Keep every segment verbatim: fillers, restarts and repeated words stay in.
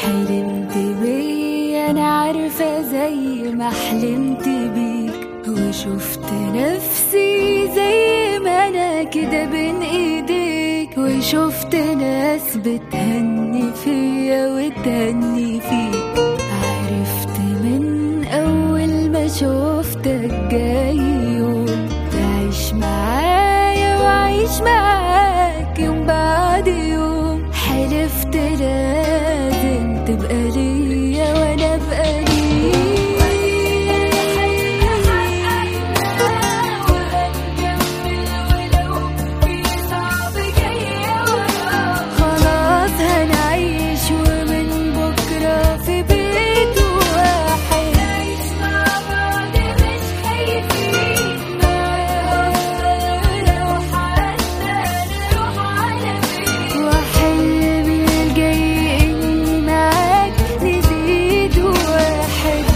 حلمت بيا انا عارفة زي ما حلمت بيك، وشفت نفسي زي ما انا كده بين ايديك، وشفت ناس بتهني فيا وتهني فيك. عرفت من اول ما شفتك جاي يوم تعيش معايا وعيش معاك يوم بعد يوم. حلفت لازم تبقى ليا وانا ابقى ليك، خلاص هنعيش ومن بكرة في بيت واحد، نعيش مع بعض مش خايفين، لو حتى نروح على فين. وحلمي الجاي اني معاك نزيد واحد.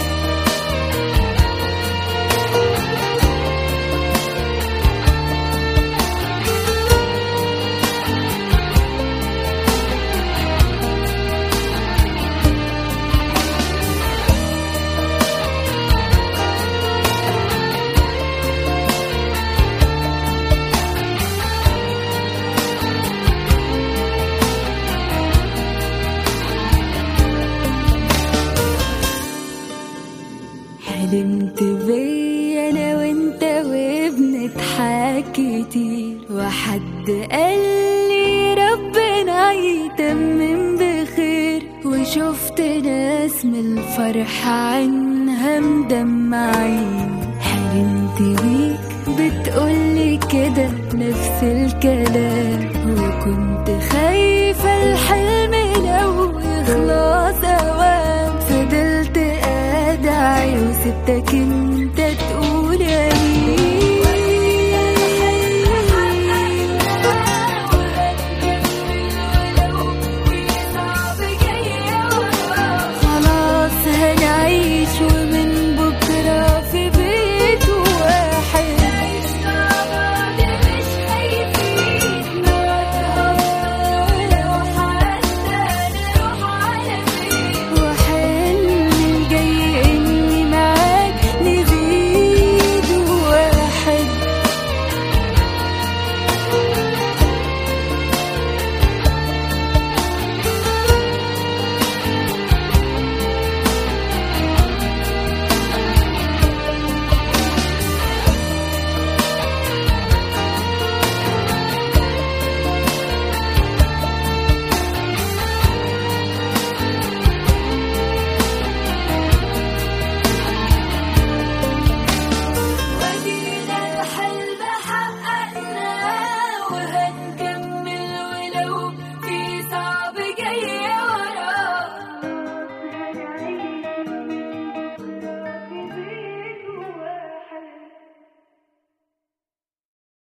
حلمت بيا انا وانت وبنضحك كتير، وحد قالي ربنا يتمم بخير، وشفت ناس من الفرح عنها مدمعين. حلمت بيك بتقولي كده نفس الكلام، وكنت خايفة الحلم لو يخلص اوام. فضلت ادعي وسبتك انت